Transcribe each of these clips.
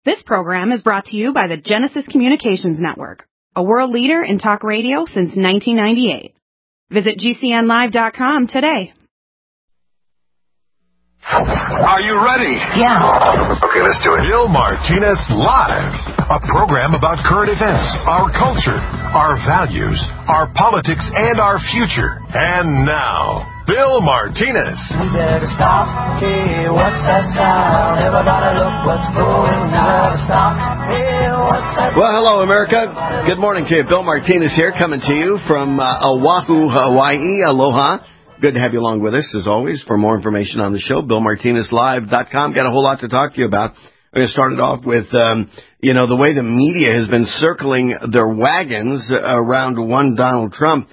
This program is brought to you by the Genesis Communications Network, a world leader in talk radio since 1998. Visit GCNlive.com today. Are you ready? Yeah. Okay, let's do it. Bill Martinez Live, a program about current events, our culture, our values, our politics, and our future. And now, Bill Martinez. We better stop. Hey, what's that sound? Everybody look what's going on. Stop. Hey, what's that Well, hello, America. Good morning to you. Bill Martinez here, coming to you from Oahu, Hawaii. Aloha. Good to have you along with us, as always. For more information on the show, BillMartinezLive.com. Got a whole lot to talk to you about. We're going to start it off with, the way the media has been circling their wagons around one Donald Trump.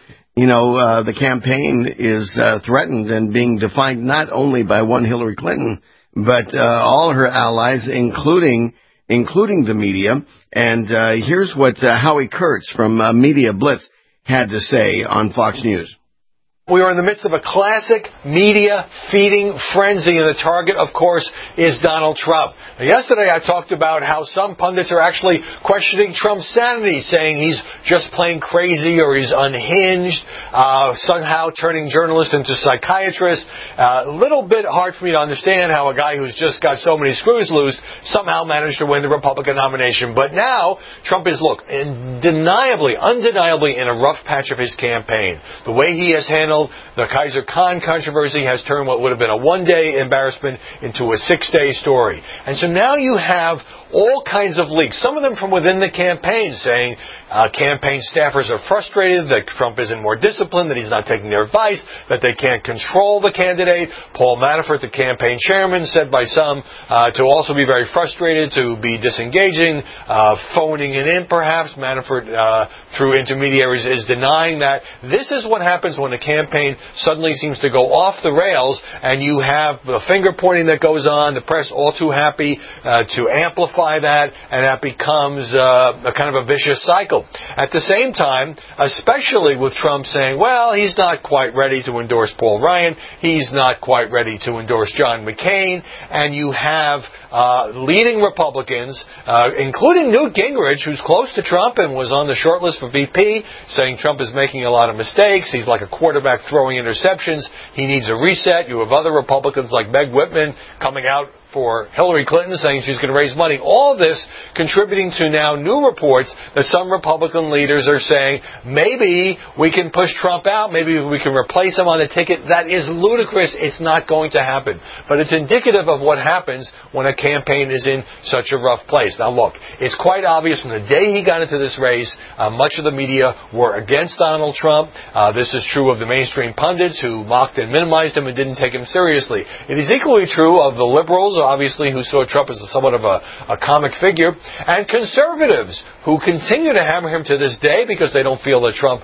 The campaign is threatened and being defined not only by one Hillary Clinton, but all her allies, including the media. And here's what Howie Kurtz from Media Blitz had to say on Fox News. We are in the midst of a classic media feeding frenzy, and the target, of course, is Donald Trump. Now, yesterday I talked about how some pundits are actually questioning Trump's sanity, saying he's just plain crazy or he's unhinged, somehow turning journalists into psychiatrists. A little bit hard for me to understand how a guy who's just got so many screws loose somehow managed to win the Republican nomination. But now Trump is, undeniably in a rough patch of his campaign. The way he has handled the Kaiser Khan controversy has turned what would have been a one-day embarrassment into a six-day story. And so now you have all kinds of leaks, some of them from within the campaign, saying campaign staffers are frustrated that Trump isn't more disciplined, that he's not taking their advice, that they can't control the candidate. Paul Manafort, the campaign chairman, said by some to also be very frustrated, to be disengaging, phoning it in perhaps. Manafort, through intermediaries, is denying that. This is what happens when a campaign suddenly seems to go off the rails, and you have the finger pointing that goes on, the press all too happy to amplify that, and that becomes a kind of a vicious cycle. At the same time, especially with Trump saying, well, he's not quite ready to endorse Paul Ryan, he's not quite ready to endorse John McCain, and you have leading Republicans, including Newt Gingrich, who's close to Trump and was on the short list for VP, saying Trump is making a lot of mistakes, he's like a quarterback throwing interceptions, he needs a reset. You have other Republicans like Meg Whitman coming out for Hillary Clinton, saying she's going to raise money. All this contributing to now new reports that some Republican leaders are saying, maybe we can push Trump out, maybe we can replace him on the ticket. That is ludicrous. It's not going to happen. But it's indicative of what happens when a campaign is in such a rough place. Now look, it's quite obvious from the day he got into this race, much of the media were against Donald Trump. This is true of the mainstream pundits who mocked and minimized him and didn't take him seriously. It is equally true of the liberals, obviously, who saw Trump as somewhat of a comic figure, and conservatives who continue to hammer him to this day because they don't feel that Trump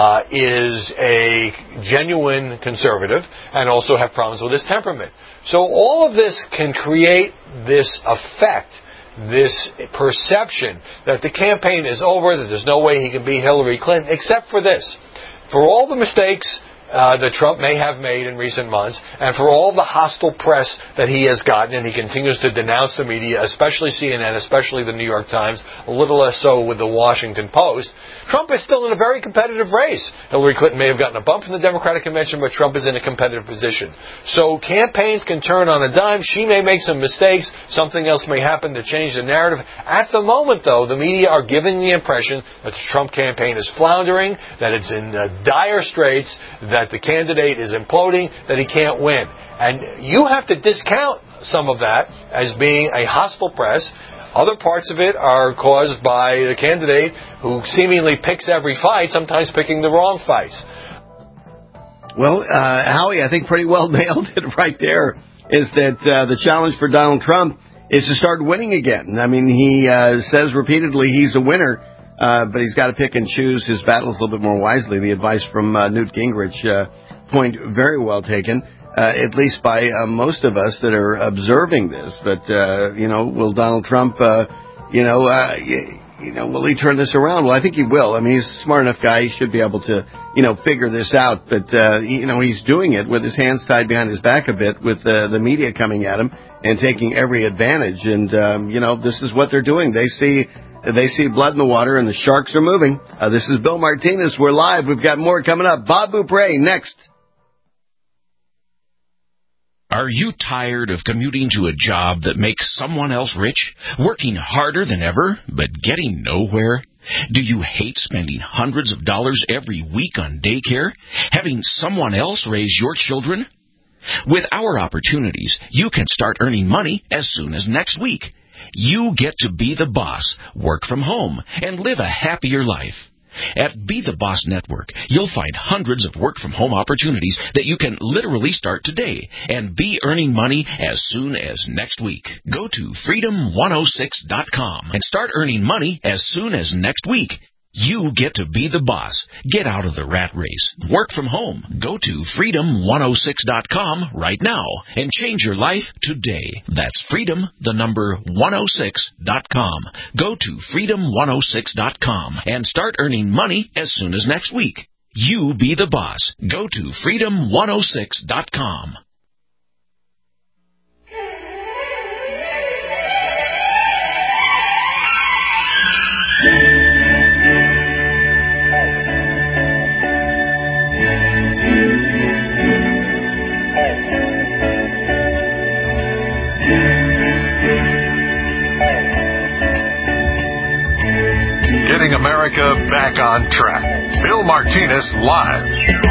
is a genuine conservative and also have problems with his temperament. So all of this can create this effect, this perception that the campaign is over, that there's no way he can beat Hillary Clinton, except for this. For all the mistakes that Trump may have made in recent months, and for all the hostile press that he has gotten, and he continues to denounce the media, especially CNN, especially the New York Times, a little less so with the Washington Post, Trump is still in a very competitive race. Hillary Clinton may have gotten a bump from the Democratic Convention, but Trump is in a competitive position. So campaigns can turn on a dime. She may make some mistakes. Something else may happen to change the narrative. At the moment, though, the media are giving the impression that the Trump campaign is floundering, that it's in dire straits, that the candidate is imploding, that he can't win. And you have to discount some of that as being a hostile press. Other parts of it are caused by the candidate who seemingly picks every fight, sometimes picking the wrong fights. Well, Howie, I think pretty well nailed it right there, is that the challenge for Donald Trump is to start winning again. I mean, he says repeatedly he's a winner, but he's got to pick and choose his battles a little bit more wisely. The advice from Newt Gingrich, point very well taken, at least by most of us that are observing this. But, will Donald Trump, will he turn this around? Well, I think he will. I mean, he's a smart enough guy. He should be able to, figure this out. But, he's doing it with his hands tied behind his back a bit with the media coming at him and taking every advantage. And, this is what they're doing. They see blood in the water, and the sharks are moving. This is Bill Martinez. We're live. We've got more coming up. Bob Beaupre next. Are you tired of commuting to a job that makes someone else rich, working harder than ever, but getting nowhere? Do you hate spending hundreds of dollars every week on daycare, having someone else raise your children? With our opportunities, you can start earning money as soon as next week. You get to be the boss, work from home, and live a happier life. At Be the Boss Network, you'll find hundreds of work-from-home opportunities that you can literally start today and be earning money as soon as next week. Go to freedom106.com and start earning money as soon as next week. You get to be the boss. Get out of the rat race. Work from home. Go to freedom106.com right now and change your life today. That's freedom106.com. Go to freedom106.com and start earning money as soon as next week. You be the boss. Go to freedom106.com. Getting America back on track. Bill Martinez Live.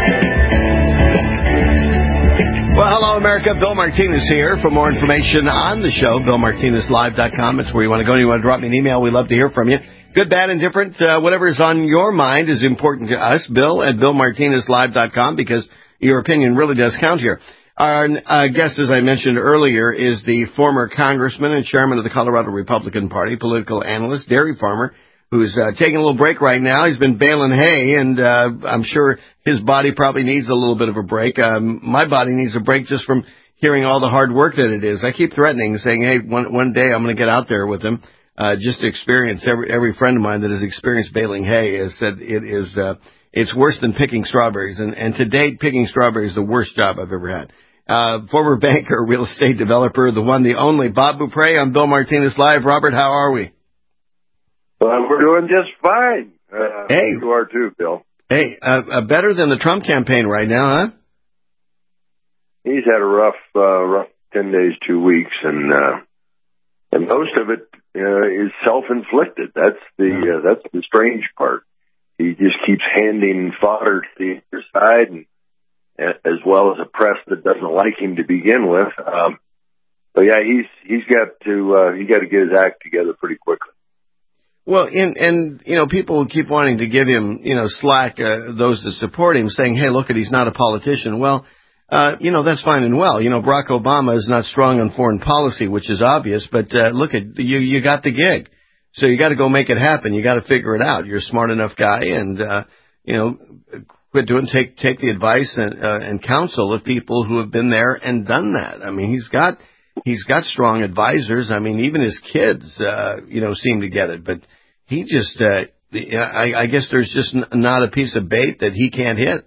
Well, hello, America. Bill Martinez here. For more information on the show, BillMartinezLive.com. It's where you want to go. You want to drop me an email. We'd love to hear from you. Good, bad, and different. Whatever is on your mind is important to us. Bill at BillMartinezLive.com, because your opinion really does count here. Our guest, as I mentioned earlier, is the former congressman and chairman of the Colorado Republican Party, political analyst, dairy farmer, who's taking a little break right now. He's been baling hay, and I'm sure his body probably needs a little bit of a break. My body needs a break just from hearing all the hard work that it is. I keep threatening, saying, hey, one day I'm going to get out there with him, just to experience. Every friend of mine that has experienced baling hay has said it's worse than picking strawberries. And to date, picking strawberries is the worst job I've ever had. Former banker, real estate developer, the one, the only, Bob Beaupre. I'm Bill Martinez Live. Robert, how are we? Well, we're doing just fine. Hey. You are too, Bill. Hey, better than the Trump campaign right now, huh? He's had a rough 10 days, 2 weeks, and most of it is self-inflicted. That's the strange part. He just keeps handing fodder to the other side, and as well as a press that doesn't like him to begin with. But yeah, he's got to get his act together pretty quickly. Well, and people keep wanting to give him, slack, those that support him, saying, hey, look, he's not a politician. Well, that's fine and well. Barack Obama is not strong on foreign policy, which is obvious, but look, you got the gig. So you got to go make it happen. You got to figure it out. You're a smart enough guy, and, quit doing, take the advice and counsel of people who have been there and done that. I mean, he's got strong advisors. I mean, even his kids, seem to get it. But he just, I guess there's just not a piece of bait that he can't hit.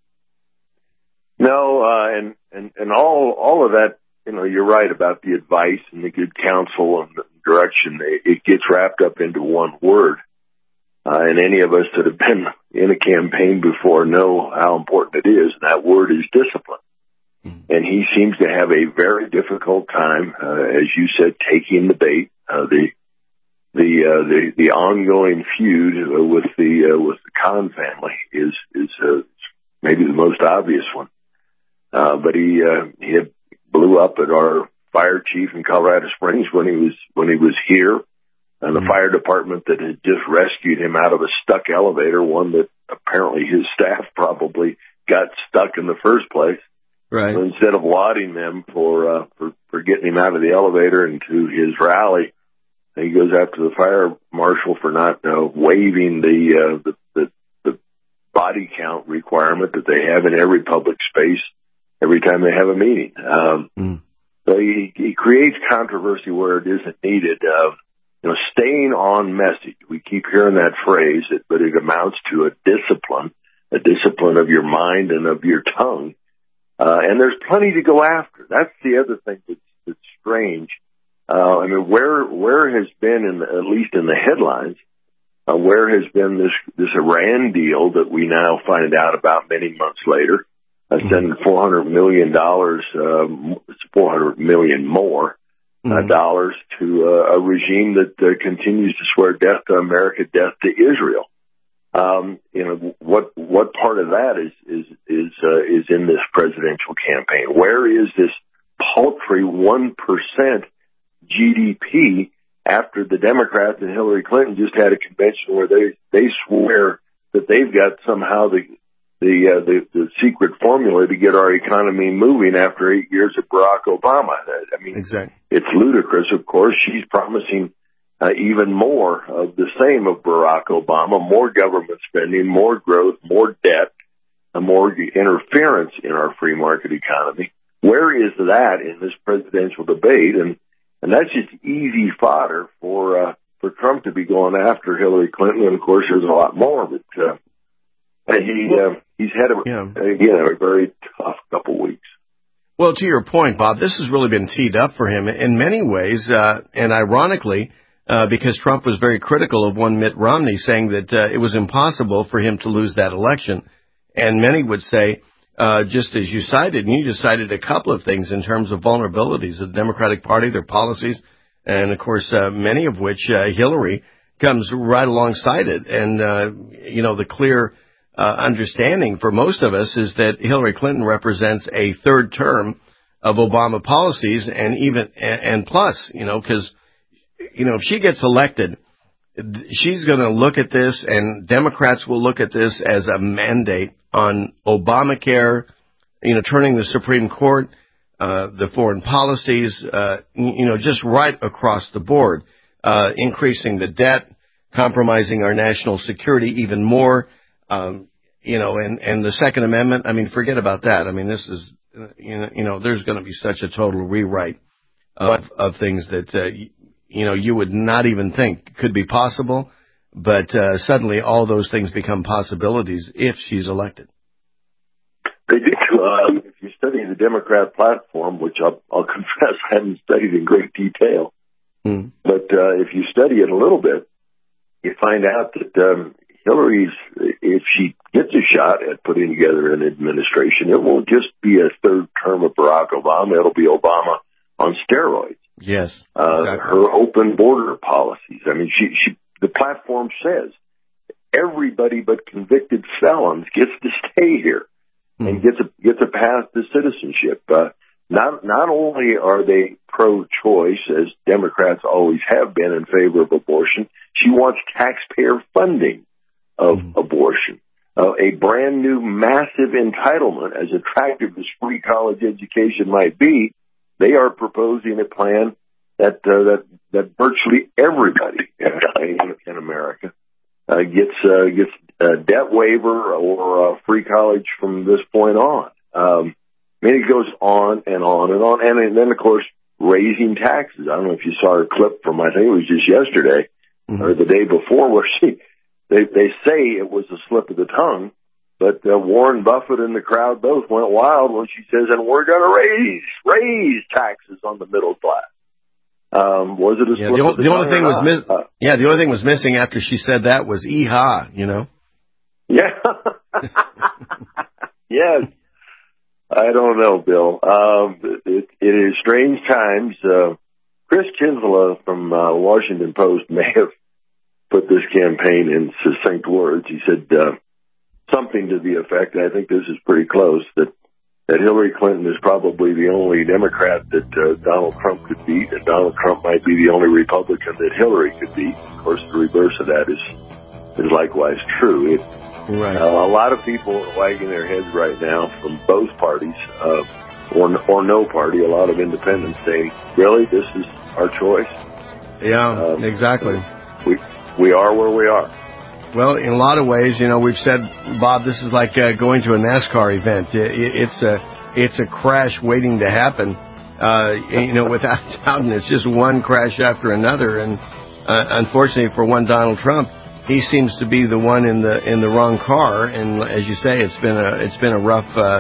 No, and all of that, you're right about the advice and the good counsel and the direction. It gets wrapped up into one word. And any of us that have been in a campaign before know how important it is. And that word is discipline. And he seems to have a very difficult time, as you said, taking the bait. The ongoing feud with the Khan family is maybe the most obvious one. But he had blew up at our fire chief in Colorado Springs when he was here, and the fire department that had just rescued him out of a stuck elevator, one that apparently his staff probably got stuck in the first place. Right. So instead of lauding them for getting him out of the elevator and to his rally, he goes after the fire marshal for not waiving the body count requirement that they have in every public space every time they have a meeting. So he creates controversy where it isn't needed. Staying on message. We keep hearing that phrase, but it amounts to a discipline of your mind and of your tongue. And there's plenty to go after. That's the other thing that's strange. I mean, where has been, at least in the headlines, where has been this Iran deal that we now find out about many months later, sending $400 million, $400 million more dollars to a regime that continues to swear death to America, death to Israel. What part of that is in this presidential campaign? Where is this paltry 1% GDP after the Democrats and Hillary Clinton just had a convention where they swear that they've got somehow the secret formula to get our economy moving after 8 years of Barack Obama? I mean, exactly. It's ludicrous, of course. She's promising even more of the same of Barack Obama, more government spending, more growth, more debt, and more interference in our free market economy. Where is that in this presidential debate? And that's just easy fodder for Trump to be going after Hillary Clinton. And of course, there's a lot more, but he's had a very tough couple of weeks. Well, to your point, Bob, this has really been teed up for him in many ways, and ironically, because Trump was very critical of one Mitt Romney, saying that it was impossible for him to lose that election. And many would say, just as you cited, and you just cited a couple of things in terms of vulnerabilities of the Democratic Party, their policies, and, of course, many of which Hillary comes right alongside it. And, the clear understanding for most of us is that Hillary Clinton represents a third term of Obama policies, and plus, because, if she gets elected, she's going to look at this, and Democrats will look at this as a mandate on Obamacare, turning the Supreme Court, the foreign policies, just right across the board, increasing the debt, compromising our national security even more, and the Second Amendment. I mean, forget about that. I mean, this is, there's going to be such a total rewrite of things that, you would not even think could be possible. But suddenly all those things become possibilities if she's elected. They do. If you study the Democrat platform, which I'll confess I haven't studied in great detail, but if you study it a little bit, you find out that Hillary's, if she gets a shot at putting together an administration, it won't just be a third term of Barack Obama. It'll be Obama on steroids. Yes. Exactly. Her open border policies. I mean, the platform says everybody but convicted felons gets to stay here and gets a path to citizenship. Not only are they pro-choice, as Democrats always have been in favor of abortion, she wants taxpayer funding of abortion. A brand new massive entitlement, as attractive as free college education might be. They are proposing a plan that virtually everybody in America gets a debt waiver or free college from this point on. I mean, it goes on and on and on. And then, of course, raising taxes. I don't know if you saw her clip from, I think it was just yesterday or the day before, where they say it was a slip of the tongue. But Warren Buffett and the crowd both went wild when she says, and we're going to raise taxes on the middle class. Was it a slip of the tongue? The only thing was missing after she said that was "Eehaw," Yeah. Yes. I don't know, Bill. It is strange times. Chris Kinsella from Washington Post may have put this campaign in succinct words. He said, something to the effect, I think this is pretty close, that Hillary Clinton is probably the only Democrat that Donald Trump could beat, and Donald Trump might be the only Republican that Hillary could beat. Of course, the reverse of that is likewise true. Right. A lot of people are wagging their heads right now from both parties, or no party, a lot of independents saying, really, this is our choice? Yeah, exactly. We are where we are. Well, in a lot of ways, we've said, Bob, this is like going to a NASCAR event. It's a crash waiting to happen, without doubt, and it's just one crash after another. And unfortunately for one Donald Trump, he seems to be the one in the wrong car. And as you say, it's been a rough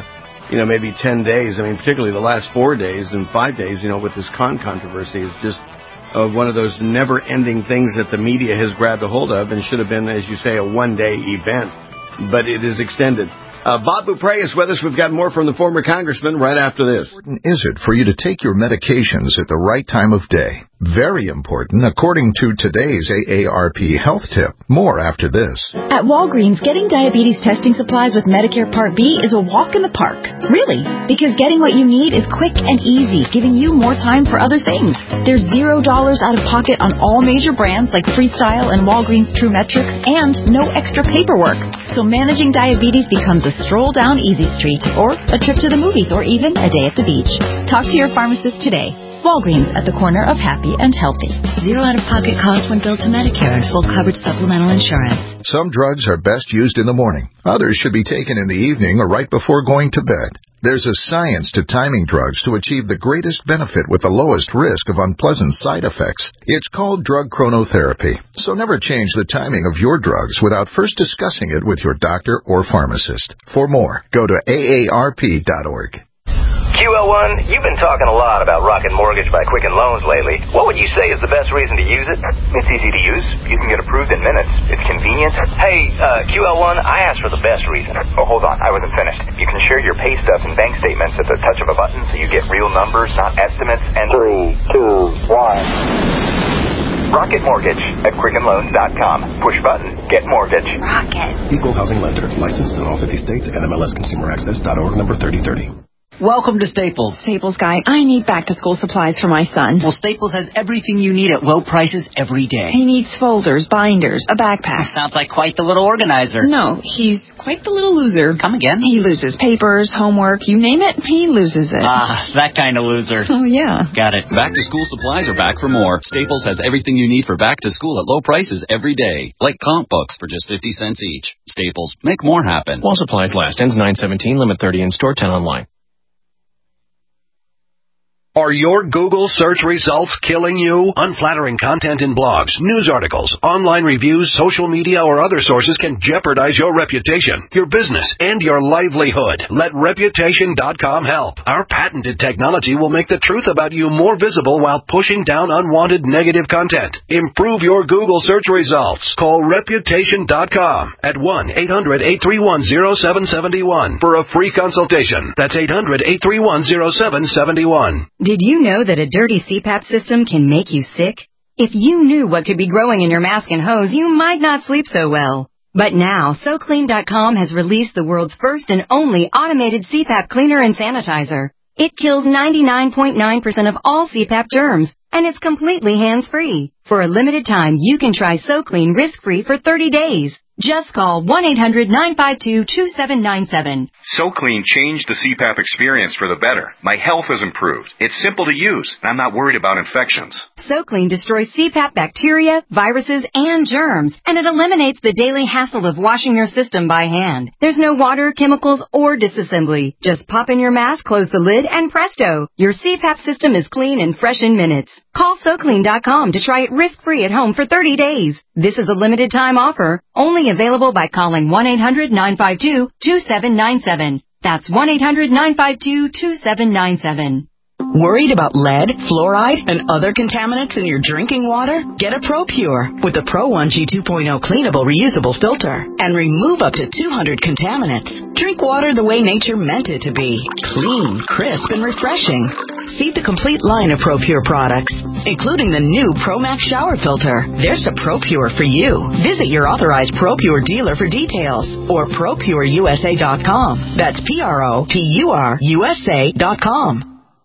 maybe 10 days. I mean, particularly the last 4 days and 5 days, with this controversy is just one of those never-ending things that the media has grabbed a hold of and should have been, as you say, a one-day event. But it is extended. Bob Beaupre is with us. We've got more from the former congressman right after this. How important is it for you to take your medications at the right time of day? Very important, according to today's AARP health tip. More after this. At Walgreens, getting diabetes testing supplies with Medicare Part B is a walk in the park. Really, because getting what you need is quick and easy, giving you more time for other things. There's $0 out of pocket on all major brands like Freestyle and Walgreens True Metrics, and no extra paperwork. So managing diabetes becomes a stroll down Easy Street, or a trip to the movies, or even a day at the beach. Talk to your pharmacist today. Walgreens, at the corner of happy and healthy. Zero out-of-pocket cost when billed to Medicare and full coverage supplemental insurance. Some drugs are best used in the morning. Others should be taken in the evening or right before going to bed. There's a science to timing drugs to achieve the greatest benefit with the lowest risk of unpleasant side effects. It's called drug chronotherapy. So never change the timing of your drugs without first discussing it with your doctor or pharmacist. For more, go to aarp.org. QL1, you've been talking a lot about Rocket Mortgage by Quicken Loans lately. What would you say is the best reason to use it? It's easy to use. You can get approved in minutes. It's convenient. Hey, QL1, I asked for the best reason. Oh, hold on. I wasn't finished. You can share your pay stubs and bank statements at the touch of a button, so you get real numbers, not estimates. And 3, 2, 1. Rocket Mortgage at QuickenLoans.com. Push button. Get mortgage. Rocket. Equal housing lender. Licensed in all 50 states. NMLSConsumerAccess.org number 3030. Welcome to Staples. Staples guy, I need back-to-school supplies for my son. Well, Staples has everything you need at low prices every day. He needs folders, binders, a backpack. Sounds like quite the little organizer. No, he's quite the little loser. Come again? He loses papers, homework, you name it, he loses it. Ah, that kind of loser. Oh, yeah. Got it. Back-to-school supplies are back for more. Staples has everything you need for back-to-school at low prices every day. Like comp books for just 50 cents each. Staples. Make more happen. While supplies last. Ends 9/17. Limit 30 in store, 10 online. Are your Google search results killing you? Unflattering content in blogs, news articles, online reviews, social media, or other sources can jeopardize your reputation, your business, and your livelihood. Let Reputation.com help. Our patented technology will make the truth about you more visible while pushing down unwanted negative content. Improve your Google search results. Call Reputation.com at 1-800-831-0771 for a free consultation. That's 800-831-0771. Did you know that a dirty CPAP system can make you sick? If you knew what could be growing in your mask and hose, you might not sleep so well. But now, SoClean.com has released the world's first and only automated CPAP cleaner and sanitizer. It kills 99.9% of all CPAP germs, and it's completely hands-free. For a limited time, you can try SoClean risk-free for 30 days. Just call 1-800-952-2797. SoClean changed the CPAP experience for the better. My health has improved. It's simple to use, and I'm not worried about infections. SoClean destroys CPAP bacteria, viruses, and germs, and it eliminates the daily hassle of washing your system by hand. There's no water, chemicals, or disassembly. Just pop in your mask, close the lid, and presto! Your CPAP system is clean and fresh in minutes. Call SoClean.com to try it risk-free at home for 30 days. This is a limited time offer, only available by calling 1-800-952-2797. That's 1-800-952-2797. Worried about lead, fluoride, and other contaminants in your drinking water? Get a ProPure with the Pro 1G 2.0 cleanable reusable filter and remove up to 200 contaminants. Drink water the way nature meant it to be. Clean, crisp, and refreshing. See the complete line of ProPure products, including the new ProMax shower filter. There's a ProPure for you. Visit your authorized ProPure dealer for details or ProPureUSA.com. That's ProPureUSA.com.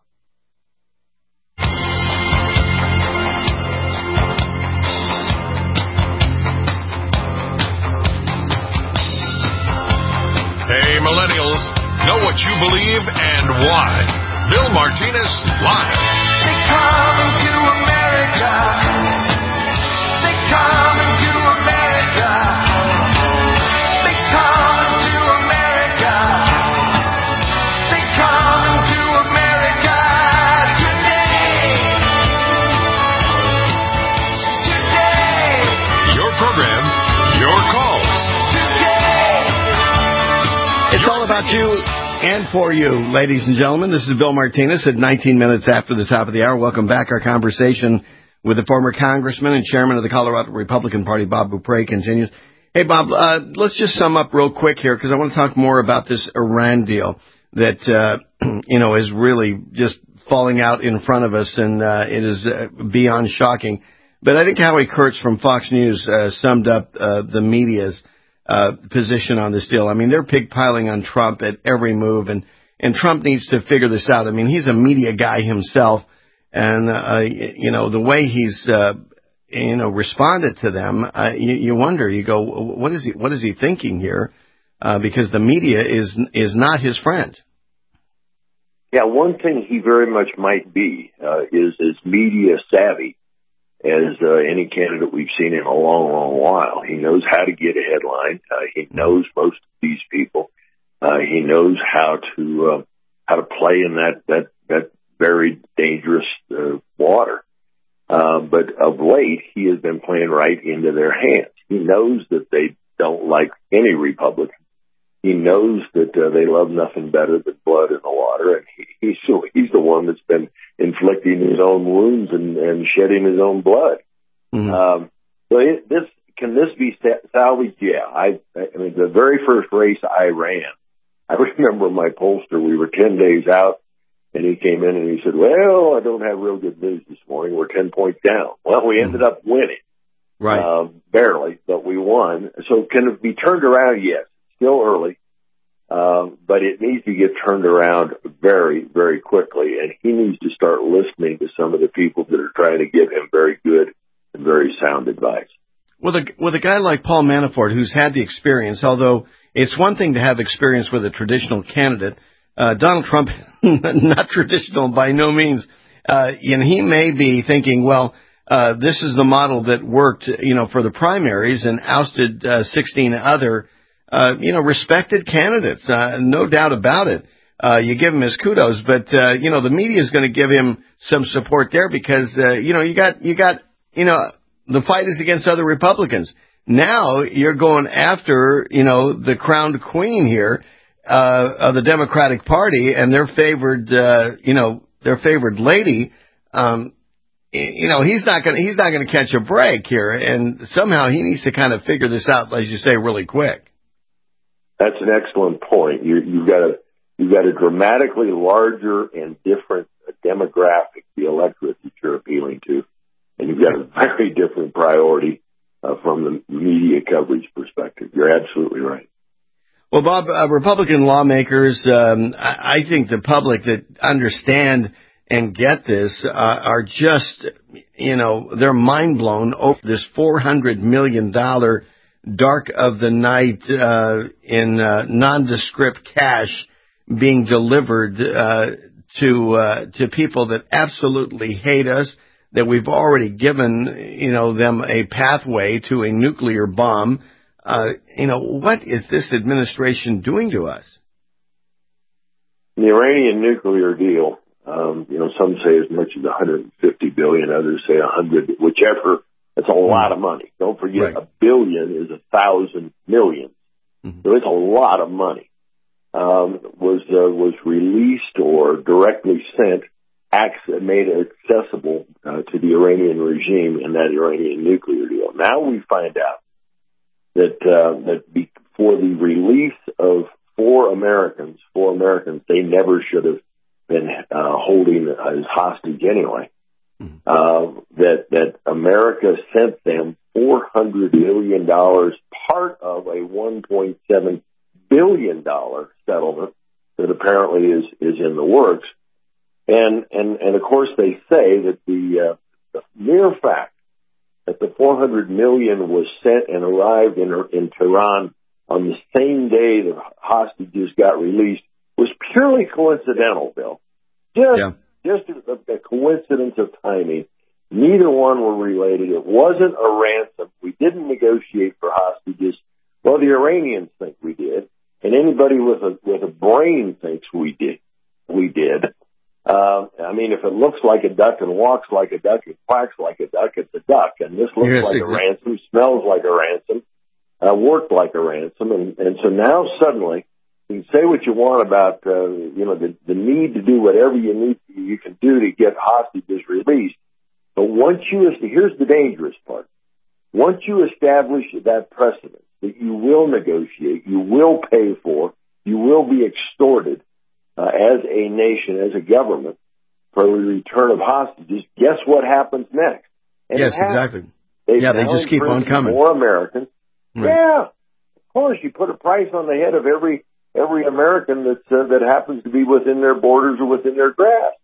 Hey, millennials, know what you believe and why. Bill Martinez Live. They're coming to America. They're coming to America. They're coming to America. They're coming to America today. Today. Your program, your calls. It's all about you And for you, ladies and gentlemen, this is Bill Martinez at 19 minutes after the top of the hour. Welcome back. Our conversation with the former congressman and chairman of the Colorado Republican Party, Bob Beaupre, continues. Hey, Bob, let's just sum up real quick here because I want to talk more about this Iran deal that, is really just falling out in front of us, and it is beyond shocking. But I think Howie Kurtz from Fox News summed up the media's position on this deal. I mean, they're pigpiling on Trump at every move, and Trump needs to figure this out. I mean, he's a media guy himself, and, the way he's, responded to them, you wonder, you go, what is he thinking here? Because the media is not his friend. Yeah, one thing he very much might be is as media savvy as any candidate we've seen in a long, long while. He knows how to get a headline. He knows most of these people. He knows how to play in that very dangerous water. But of late, he has been playing right into their hands. He knows that they don't like any Republican. He knows that they love nothing better than blood in the water, and he's the one that's been inflicting his own wounds and shedding his own blood. Mm-hmm. Can this be salvaged? Yeah. I mean, the very first race I ran, I remember my pollster. We were 10 days out, and he came in and he said, "Well, I don't have real good news this morning. We're 10 points down." Well, we ended up winning, right? Barely, but we won. So can it be turned around? Yes. Still early, but it needs to get turned around very, very quickly, and he needs to start listening to some of the people that are trying to give him very good and very sound advice. With a guy like Paul Manafort, who's had the experience, although it's one thing to have experience with a traditional candidate, Donald Trump, not traditional by no means, and he may be thinking, well, this is the model that worked, for the primaries and ousted 16 other respected candidates, no doubt about it. You give him his kudos, but, the media is going to give him some support there because, you got, the fight is against other Republicans. Now you're going after, the crowned queen here, of the Democratic Party and their favored lady. He's not going to catch a break here. And somehow he needs to kind of figure this out, as you say, really quick. That's an excellent point. You've got a dramatically larger and different demographic, the electorate that you're appealing to, and you've got a very different priority from the media coverage perspective. You're absolutely right. Well, Bob, Republican lawmakers, I think the public that understand and get this are just, they're mind blown over this $400 million dark of the night in nondescript cash being delivered to people that absolutely hate us, that we've already given them a pathway to a nuclear bomb. What is this administration doing to us? The Iranian nuclear deal, some say as much as $150 billion, others say 100, whichever. It's a lot of money. Don't forget, right. $1 billion is 1,000 million. Mm-hmm. So it's a lot of money. Was released or directly sent, made accessible to the Iranian regime in that Iranian nuclear deal. Now we find out that for the release of four Americans, they never should have been holding as hostage anyway. That America sent them $400 million, part of a $1.7 billion settlement that apparently is in the works. And of course they say that the mere fact that the $400 million was sent and arrived in Tehran on the same day the hostages got released was purely coincidental, Bill. Just a coincidence of timing. Neither one were related. It wasn't a ransom. We didn't negotiate for hostages. Well, the Iranians think we did, and anybody with a brain thinks we did. If it looks like a duck and walks like a duck and quacks like a duck, it's a duck. And this looks like a ransom, smells like a ransom, worked like a ransom, and so now suddenly You can say what you want about, the need to do whatever you can do to get hostages released. But here's the dangerous part. Once you establish that precedent that you will negotiate, you will pay for, you will be extorted as a nation, as a government, for the return of hostages, guess what happens next? And yes, exactly. They just keep on coming. More Americans. Right. Yeah, of course, you put a price on the head of every American that happens to be within their borders or within their grasp.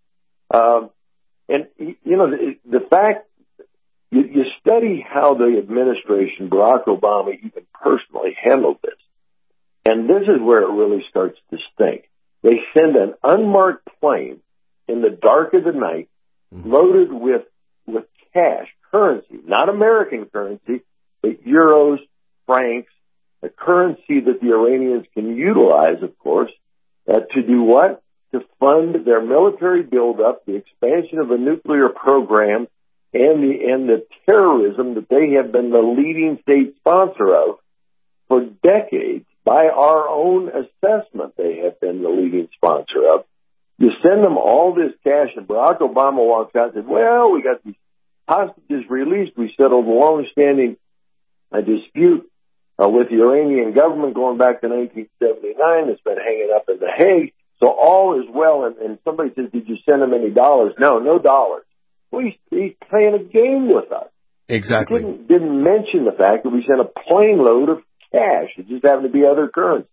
The fact, you study how the administration, Barack Obama, even personally handled this. And this is where it really starts to stink. They send an unmarked plane in the dark of the night, loaded with cash, currency, not American currency, but euros, francs, a currency that the Iranians can utilize, of course, to do what? To fund their military buildup, the expansion of a nuclear program, and the terrorism that they have been the leading state sponsor of for decades. By our own assessment, they have been the leading sponsor of. You send them all this cash, and Barack Obama walks out and says, well, we got these hostages released. We settled a long-standing dispute with the Iranian government going back to 1979. It's been hanging up in The Hague. So all is well. And somebody says, did you send him any dollars? No dollars. Well, he's playing a game with us. Exactly. He didn't mention the fact that we sent a plane load of cash. It just happened to be other currency.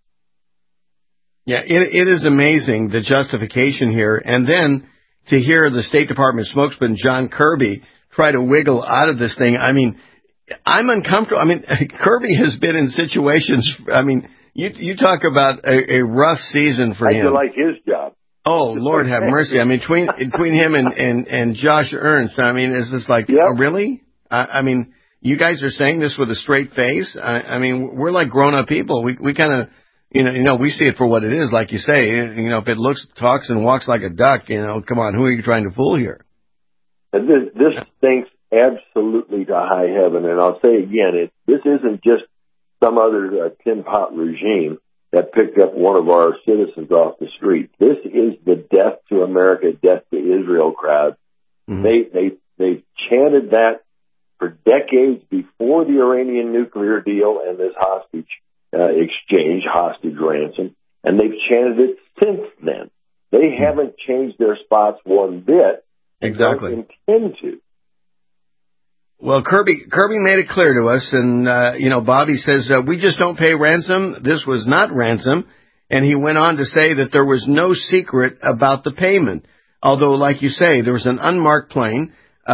Yeah, it is amazing, the justification here. And then to hear the State Department spokesman, John Kirby, try to wiggle out of this thing. I mean, I'm uncomfortable. I mean, Kirby has been in situations, you talk about a rough season for him. I like his job. Oh, Lord have mercy. I mean, between him and Josh Ernst, it's just like, yep. Oh, really? You guys are saying this with a straight face? We're like grown-up people. We kind of, we see it for what it is, like you say. If it talks and walks like a duck, come on, who are you trying to fool here? This stinks absolutely to high heaven. And I'll say again, this isn't just some other tin pot regime that picked up one of our citizens off the street. This is the death to America, death to Israel crowd. Mm-hmm. They chanted that for decades before the Iranian nuclear deal and this hostage exchange, hostage ransom, and they've chanted it since then. They haven't changed their spots one bit. Exactly. Don't intend to. Well, Kirby made it clear to us, and Bobby says we just don't pay ransom. This was not ransom, and he went on to say that there was no secret about the payment. Although, like you say, there was an unmarked plane.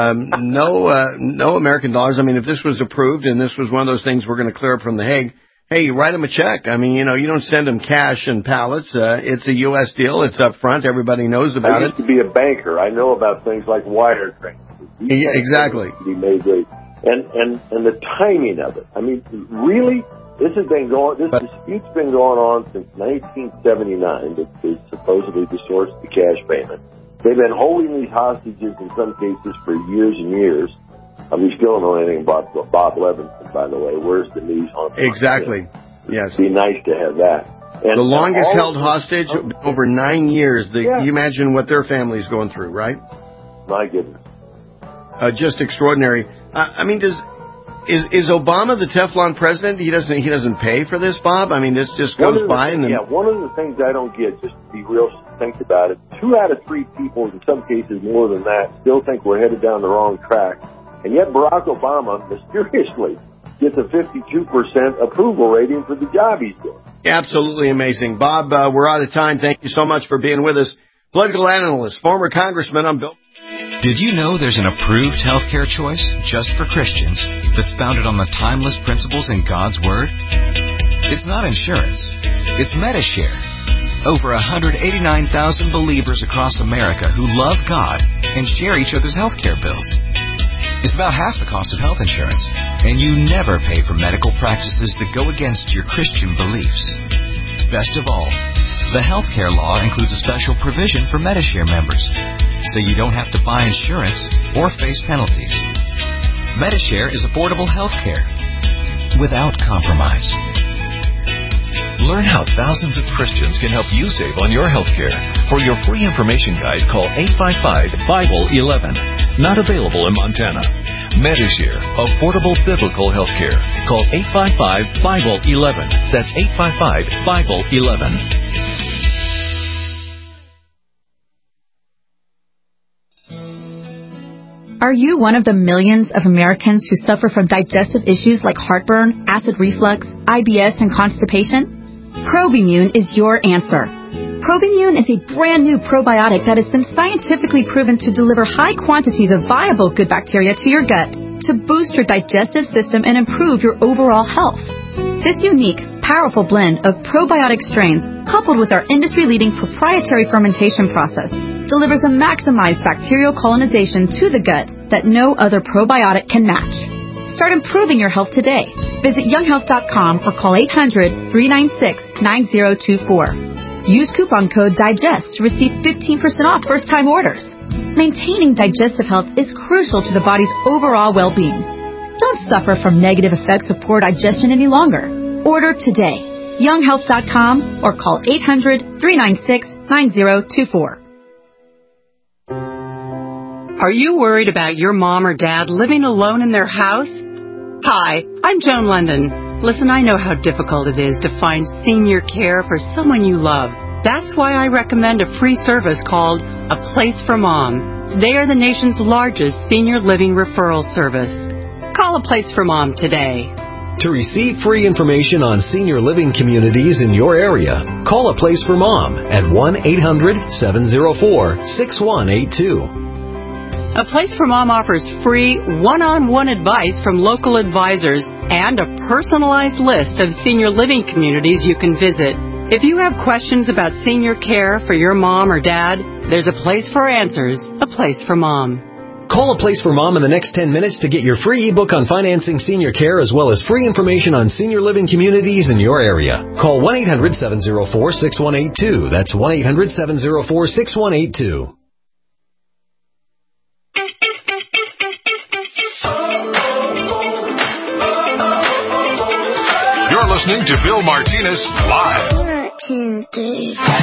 No American dollars. If this was approved and this was one of those things we're going to clear up from The Hague, hey, you write them a check. You don't send them cash and pallets. It's a U.S. deal. It's up front. Everybody knows about it. I used to be a banker. I know about things like wire transfers. Yeah, exactly. And the timing of it. Really, this dispute's been going on since 1979. That is supposedly the source of the cash payment. They've been holding these hostages in some cases for years and years. We still don't know anything about Bob Levinson, by the way. Where's the news on that? Exactly. Yes. It'd be nice to have that. And the longest held hostage, over 9 years. You imagine what their family's going through, right? My goodness. Just extraordinary. Is Obama the Teflon president? He doesn't pay for this, Bob? This just goes by and then... Yeah, one of the things I don't get, just to be real succinct about it, 2 out of 3 people, in some cases more than that, still think we're headed down the wrong track. And yet Barack Obama mysteriously gets a 52% approval rating for the job he's doing. Absolutely amazing. Bob, we're out of time. Thank you so much for being with us. Political analyst, former congressman, I'm Bill. Did you know there's an approved healthcare choice just for Christians that's founded on the timeless principles in God's Word? It's not insurance. It's Medishare. Over 189,000 believers across America who love God and share each other's healthcare bills. It's about half the cost of health insurance, and you never pay for medical practices that go against your Christian beliefs. Best of all, the healthcare law includes a special provision for Medishare members, so you don't have to buy insurance or face penalties. Medishare is affordable health care without compromise. Learn how thousands of Christians can help you save on your health care. For your free information guide, call 855-BIBLE-11. Not available in Montana. Medishare, affordable biblical health care. Call 855-BIBLE-11. That's 855-BIBLE-11. Are you one of the millions of Americans who suffer from digestive issues like heartburn, acid reflux, IBS, and constipation? Probimune is your answer. Probimune is a brand new probiotic that has been scientifically proven to deliver high quantities of viable good bacteria to your gut to boost your digestive system and improve your overall health. This unique, powerful blend of probiotic strains, coupled with our industry-leading proprietary fermentation process, delivers a maximized bacterial colonization to the gut that no other probiotic can match. Start improving your health today. Visit younghealth.com or call 800-396-9024. Use coupon code DIGEST to receive 15% off first-time orders. Maintaining digestive health is crucial to the body's overall well-being. Don't suffer from negative effects of poor digestion any longer. Order today. younghealth.com or call 800-396-9024. Are you worried about your mom or dad living alone in their house? Hi, I'm Joan London. Listen, I know how difficult it is to find senior care for someone you love. That's why I recommend a free service called A Place for Mom. They are the nation's largest senior living referral service. Call A Place for Mom today. To receive free information on senior living communities in your area, call A Place for Mom at 1-800-704-6182. A Place for Mom offers free one-on-one advice from local advisors and a personalized list of senior living communities you can visit. If you have questions about senior care for your mom or dad, there's a place for answers, A Place for Mom. Call A Place for Mom in the next 10 minutes to get your free ebook on financing senior care as well as free information on senior living communities in your area. Call 1-800-704-6182. That's 1-800-704-6182. You're listening to Bill Martinez Live. 1, 2, 3, 4.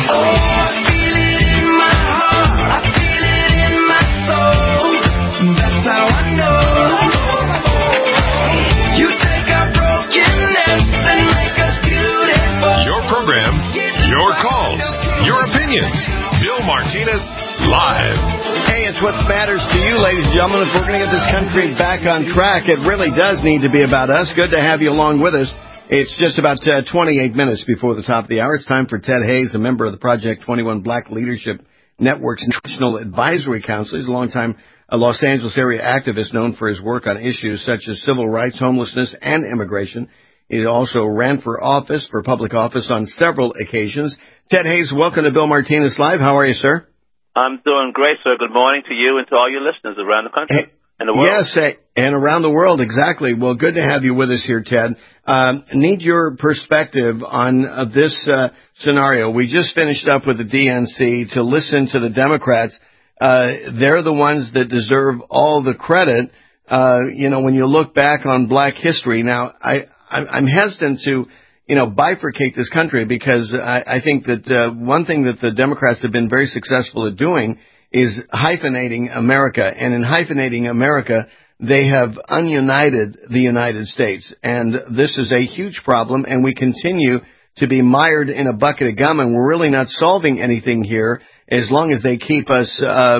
Your program, your calls, your opinions. Bill Martinez Live. Hey, it's what matters to you, ladies and gentlemen. If we're going to get this country back on track, it really does need to be about us. Good to have you along with us. It's just about 28 minutes before the top of the hour. It's time for Ted Hayes, a member of the Project 21 Black Leadership Network's National Advisory Council. He's a longtime Los Angeles area activist known for his work on issues such as civil rights, homelessness, and immigration. He also ran for public office on several occasions. Ted Hayes, welcome to Bill Martinez Live. How are you, sir? I'm doing great, sir. Good morning to you and to all your listeners around the country. And the world. Yes, and around the world, exactly. Well, good to have you with us here, Ted. Need your perspective on this scenario. We just finished up with the DNC to listen to the Democrats. They're the ones that deserve all the credit, when you look back on black history. Now, I'm hesitant to, bifurcate this country because I think that one thing that the Democrats have been very successful at doing is hyphenating America. And in hyphenating America, they have ununited the United States. And this is a huge problem, and we continue to be mired in a bucket of gum, and we're really not solving anything here as long as they keep us,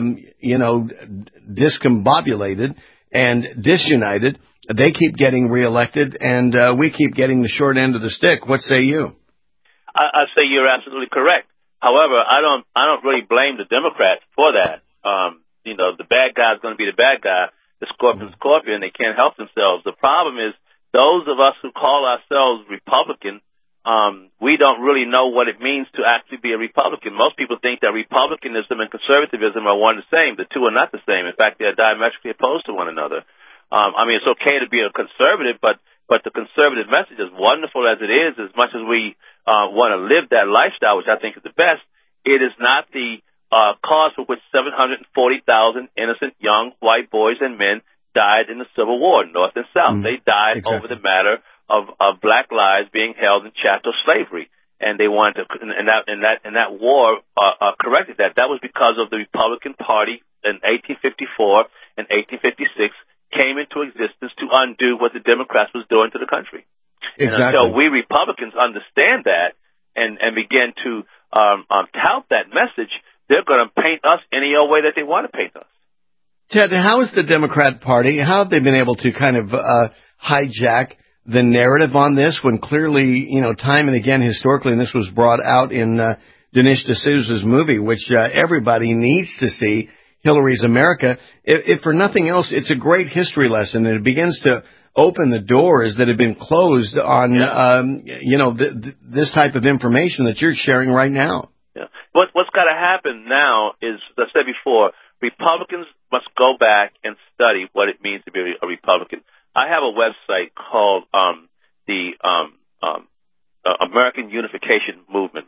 discombobulated and disunited. They keep getting reelected, and we keep getting the short end of the stick. What say you? I say you're absolutely correct. However, I don't really blame the Democrats for that. The bad guy's going to be the bad guy. The scorpion's scorpion. They can't help themselves. The problem is those of us who call ourselves Republican, we don't really know what it means to actually be a Republican. Most people think that Republicanism and conservatism are one and the same. The two are not the same. In fact, they are diametrically opposed to one another. It's okay to be a conservative, but the conservative message, as wonderful as it is, as much as we want to live that lifestyle, which I think is the best, it is not the cause for which 740,000 innocent young white boys and men died in the Civil War, North and South. They died over the matter of black lives being held in chattel slavery. and they wanted to, and that war corrected that. That was because of the Republican Party in 1854 and 1856 came into existence to undo what the Democrats was doing to the country. Exactly. And until we Republicans understand that and begin to tout that message, they're going to paint us any old way that they want to paint us. Ted, how is the Democrat Party, how have they been able to kind of hijack the narrative on this when clearly, time and again historically, and this was brought out in Dinesh D'Souza's movie, which everybody needs to see, Hillary's America. If for nothing else, it's a great history lesson, and it begins to open the doors that have been closed on, this type of information that you're sharing right now. Yeah. What's got to happen now is, as I said before, Republicans must go back and study what it means to be a Republican. I have a website called the American Unification Movement,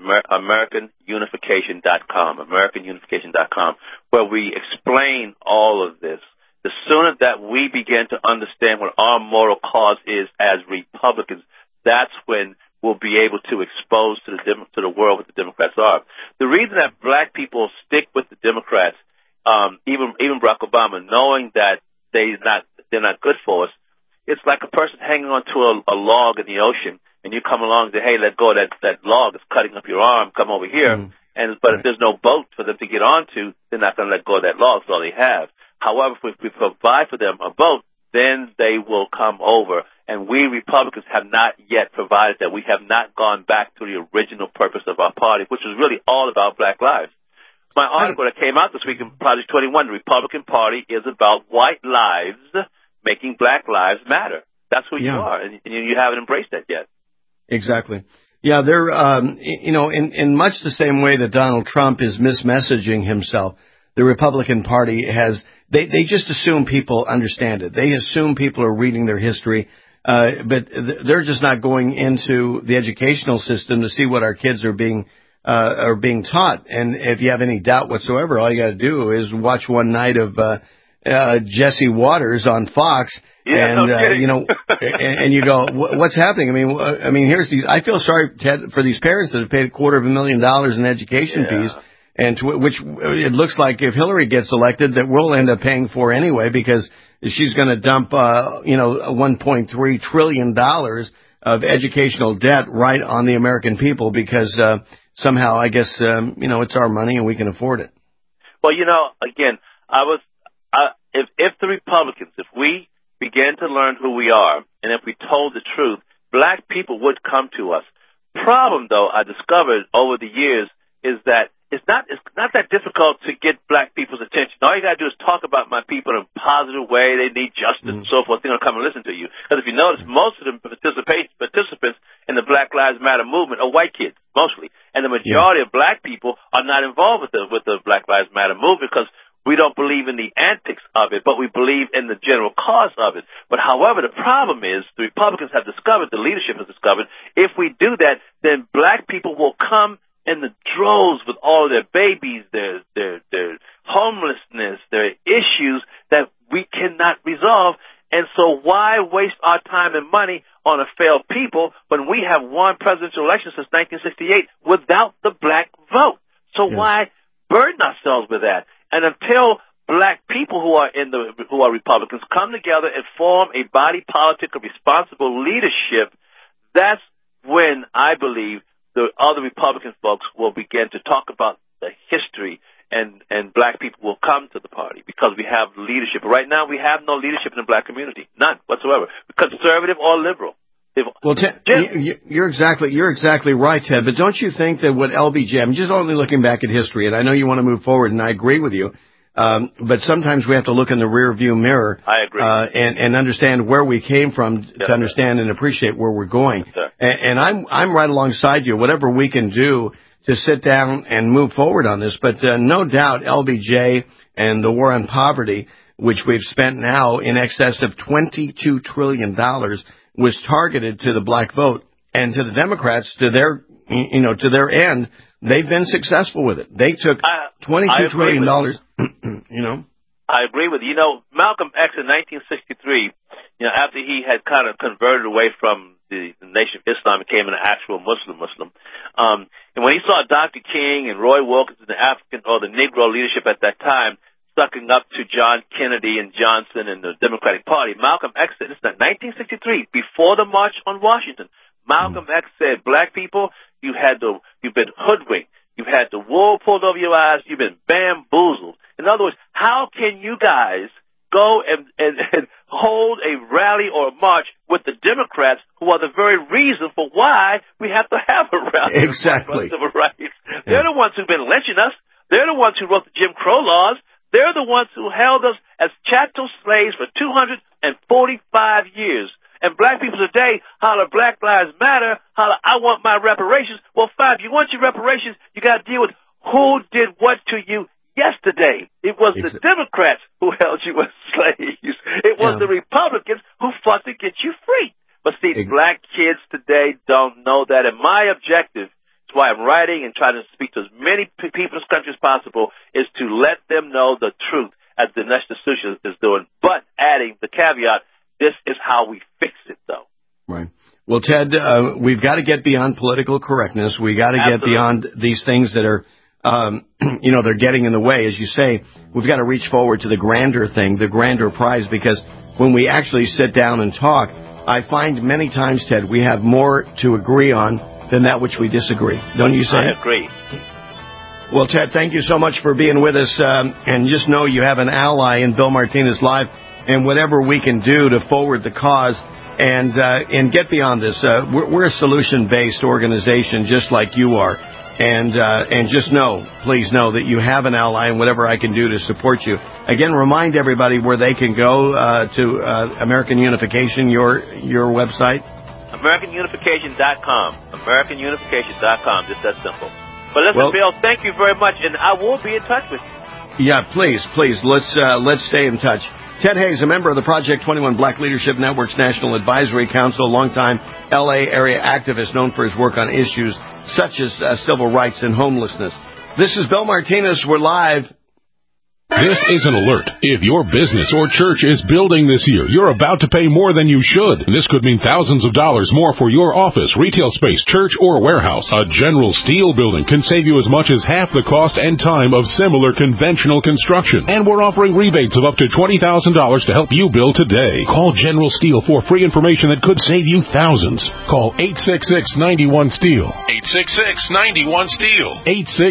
AmericanUnification.com, where we explain all of this. The sooner that we begin to understand what our moral cause is as Republicans, that's when we'll be able to expose to the world what the Democrats are. The reason that black people stick with the Democrats, even Barack Obama, knowing that they're not good for us, it's like a person hanging onto a log in the ocean, and you come along and say, hey, let go of that log. It's cutting up your arm. Come over here. But if there's no boat for them to get onto, they're not going to let go of that log. That's all they have. However, if we provide for them a boat, then they will come over. And we Republicans have not yet provided that. We have not gone back to the original purpose of our party, which was really all about black lives. My article that came out this week in Project 21, the Republican Party is about white lives making black lives matter. That's who you are, and you haven't embraced that yet. Exactly. Yeah, they're, in much the same way that Donald Trump is mismessaging himself, the Republican Party has, they just assume people understand it. They assume people are reading their history, but they're just not going into the educational system to see what our kids are being taught. And if you have any doubt whatsoever, all you got to do is watch one night of Jesse Waters on Fox, and and you go, what's happening? I mean, here's these. I feel sorry, Ted, for these parents that have paid $250,000 in education fees, and which it looks like if Hillary gets elected, that we'll end up paying for anyway, because she's going to dump $1.3 trillion of educational debt right on the American people, because somehow I guess it's our money and we can afford it. Well, again, if the Republicans, if we began to learn who we are, and if we told the truth, black people would come to us. Problem, though, I discovered over the years is that it's not that difficult to get black people's attention. All you got to do is talk about my people in a positive way. They need justice and so forth. They're going to come and listen to you. Because if you notice, most of the participants in the Black Lives Matter movement are white kids, mostly. And the majority of black people are not involved with the Black Lives Matter movement because we don't believe in the antics of it, but we believe in the general cause of it. But however, the problem is the Republicans have discovered, the leadership has discovered, if we do that, then black people will come in the droves with all of their babies, their homelessness, their issues that we cannot resolve. And so why waste our time and money on a failed people when we have won presidential elections since 1968 without the black vote? So why burden ourselves with that? And until black people who are Republicans come together and form a body politic of responsible leadership, that's when I believe the other Republican folks will begin to talk about the history, and black people will come to the party because we have leadership. Right now, we have no leadership in the black community, none whatsoever, conservative or liberal. Well, Ted, you're exactly right, Ted. But don't you think that what LBJ, I'm just only looking back at history, and I know you want to move forward, and I agree with you. But sometimes we have to look in the rear view mirror. I agree. And understand where we came from to understand and appreciate where we're going. Yes, and I'm right alongside you. Whatever we can do to sit down and move forward on this. But no doubt LBJ and the war on poverty, which we've spent now in excess of $22 trillion, was targeted to the black vote, and to the Democrats, to their end, they've been successful with it. They took $22 trillion, I agree with you. Malcolm X in 1963, after he had kind of converted away from the Nation of Islam became an actual Muslim. And when he saw Dr. King and Roy Wilkinson, the African or the Negro leadership at that time, sucking up to John Kennedy and Johnson and the Democratic Party, Malcolm X said, this is 1963, before the March on Washington, Malcolm X said, black people, you've been hoodwinked. You've had the wool pulled over your eyes. You've been bamboozled. In other words, how can you guys go and hold a rally or a march with the Democrats, who are the very reason for why we have to have a rally? Exactly. Civil rights. They're the ones who've been lynching us. They're the ones who wrote the Jim Crow laws. They're the ones who held us as chattel slaves for 245 years. And black people today holler Black Lives Matter, holler I want my reparations. Well, fine, if you want your reparations, you got to deal with who did what to you yesterday. It was the Democrats who held you as slaves. It was the Republicans who fought to get you free. But see, black kids today don't know that. And my objective, that's why I'm writing and trying to speak to as many people in this country as possible, is to let them know the truth, as Dinesh D'Souza is doing. But adding the caveat, this is how we fix it, though. Right. Well, Ted, we've got to get beyond political correctness. We got to get beyond these things that are, they're getting in the way. As you say, we've got to reach forward to the grander thing, the grander prize, because when we actually sit down and talk, I find many times, Ted, we have more to agree on than that which we disagree. Don't you say? I agree. Well, Ted, thank you so much for being with us. And just know you have an ally in Bill Martinez Live. And whatever we can do to forward the cause and get beyond this, we're a solution-based organization just like you are. And just know, please know that you have an ally and whatever I can do to support you. Again, remind everybody where they can go to American Unification, your website. AmericanUnification.com. AmericanUnification.com. Just that simple. But listen, Bill, thank you very much, and I will be in touch with you. Yeah, please. Let's stay in touch. Ted Hayes, a member of the Project 21 Black Leadership Network's National Advisory Council, longtime L.A. area activist known for his work on issues such as civil rights and homelessness. This is Bill Martinez. We're live. This is an alert. If your business or church is building this year, you're about to pay more than you should. This could mean thousands of dollars more for your office, retail space, church, or warehouse. A General Steel building can save you as much as half the cost and time of similar conventional construction. And we're offering rebates of up to $20,000 to help you build today. Call General Steel for free information that could save you thousands. Call 866-91-STEEL. 866-91-STEEL.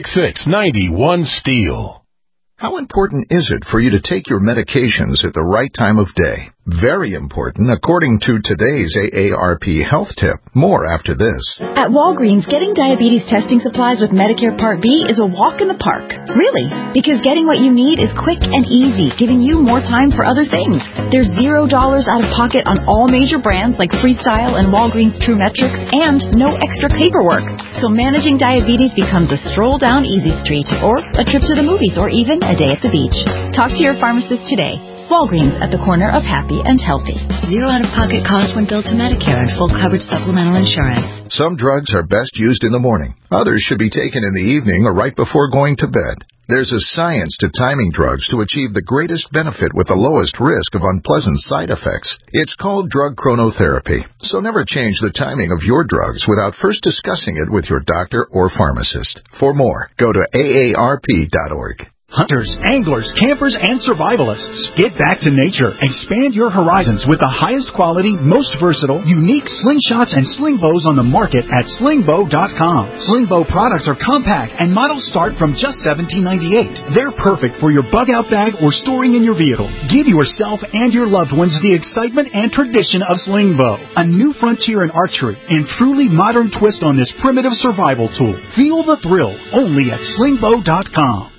866-91-STEEL. How important is it for you to take your medications at the right time of day? Very important, according to today's AARP health tip. More after this. At Walgreens, getting diabetes testing supplies with Medicare Part B is a walk in the park. Really, because getting what you need is quick and easy, giving you more time for other things. There's $0 out of pocket on all major brands like Freestyle and Walgreens True Metrics, and no extra paperwork. So managing diabetes becomes a stroll down Easy Street, or a trip to the movies, or even a day at the beach. Talk to your pharmacist today. Walgreens, at the corner of happy and healthy. Zero out-of-pocket cost when billed to Medicare and full coverage supplemental insurance. Some drugs are best used in the morning. Others should be taken in the evening or right before going to bed. There's a science to timing drugs to achieve the greatest benefit with the lowest risk of unpleasant side effects. It's called drug chronotherapy. So never change the timing of your drugs without first discussing it with your doctor or pharmacist. For more, go to AARP.org. Hunters, anglers, campers, and survivalists. Get back to nature. Expand your horizons with the highest quality, most versatile, unique slingshots and sling bows on the market at slingbow.com. Slingbow products are compact and models start from just $17.98. They're perfect for your bug-out bag or storing in your vehicle. Give yourself and your loved ones the excitement and tradition of Slingbow, a new frontier in archery and truly modern twist on this primitive survival tool. Feel the thrill only at slingbow.com.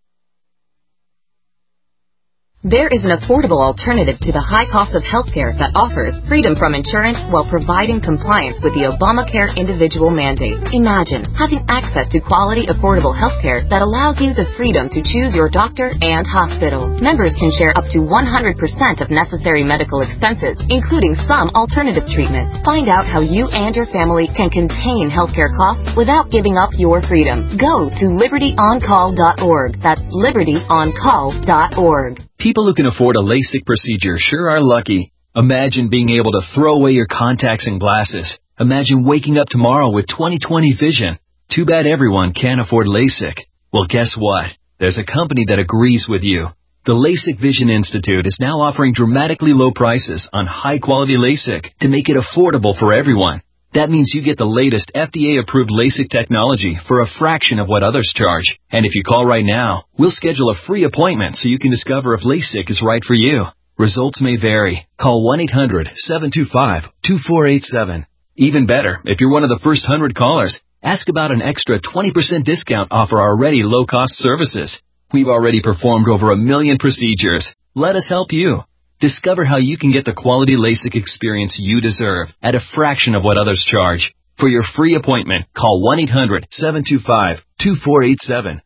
There is an affordable alternative to the high cost of healthcare that offers freedom from insurance while providing compliance with the Obamacare individual mandate. Imagine having access to quality, affordable healthcare that allows you the freedom to choose your doctor and hospital. Members can share up to 100% of necessary medical expenses, including some alternative treatments. Find out how you and your family can contain healthcare costs without giving up your freedom. Go to libertyoncall.org. That's libertyoncall.org. People who can afford a LASIK procedure sure are lucky. Imagine being able to throw away your contacts and glasses. Imagine waking up tomorrow with 20/20 vision. Too bad everyone can't afford LASIK. Well, guess what? There's a company that agrees with you. The LASIK Vision Institute is now offering dramatically low prices on high-quality LASIK to make it affordable for everyone. That means you get the latest FDA-approved LASIK technology for a fraction of what others charge. And if you call right now, we'll schedule a free appointment so you can discover if LASIK is right for you. Results may vary. Call 1-800-725-2487. Even better, if you're one of the first 100 callers, ask about an extra 20% discount off our already low-cost services. We've already performed over 1 million procedures. Let us help you. Discover how you can get the quality LASIK experience you deserve at a fraction of what others charge. For your free appointment, call 1-800-725-2487.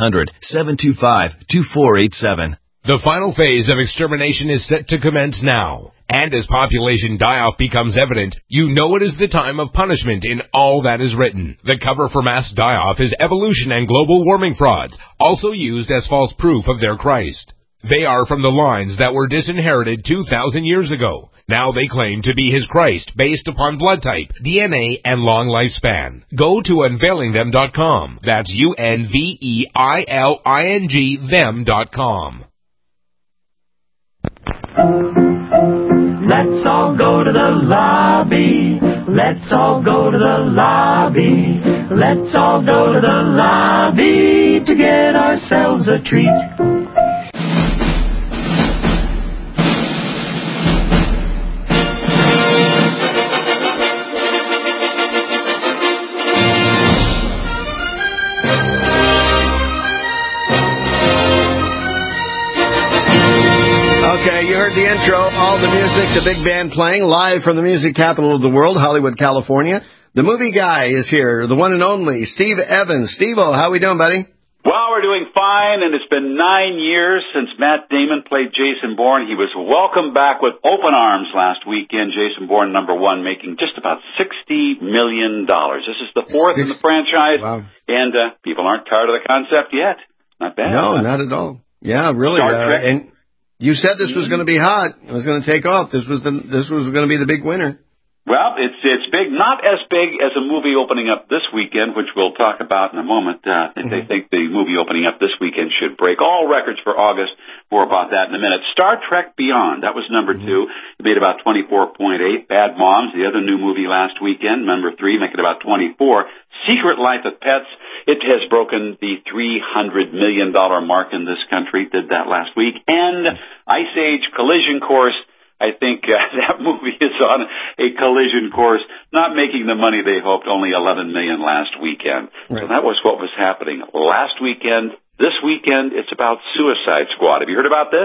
1-800-725-2487. The final phase of extermination is set to commence now. And as population die-off becomes evident, you know it is the time of punishment in all that is written. The cover for mass die-off is evolution and global warming frauds, also used as false proof of their Christ. They are from the lines that were disinherited 2,000 years ago. Now they claim to be his Christ based upon blood type, DNA, and long lifespan. Go to unveilingthem.com. That's UNVEILING them.com. Let's all go to the lobby. Let's all go to the lobby. Let's all go to the lobby to get ourselves a treat. Okay, you heard the intro, all the music, the big band playing live from the music capital of the world, Hollywood, California. The movie guy is here, the one and only Steve Evans. Steve-O, how we doing, buddy? Well, we're doing fine, and it's been 9 years since Matt Damon played Jason Bourne. He was welcomed back with open arms last weekend, Jason Bourne #1, making just about $60 million. This is the fourth in the franchise, wow. And people aren't tired of the concept yet. Not bad. No, not at all. Yeah, really. And you said this was going to be hot. It was going to take off. This was going to be the big winner. Well, it's big. Not as big as a movie opening up this weekend, which we'll talk about in a moment. They think the movie opening up this weekend should break all records for August. More about that in a minute. Star Trek Beyond, that was #2. It made about 24.8. Bad Moms, the other new movie last weekend, #3, making about 24. Secret Life of Pets, it has broken the $300 million mark in this country, did that last week. And Ice Age Collision Course, I think that movie is on a collision course, not making the money they hoped, only $11 million last weekend. Right. So that was what was happening last weekend. This weekend, it's about Suicide Squad. Have you heard about this?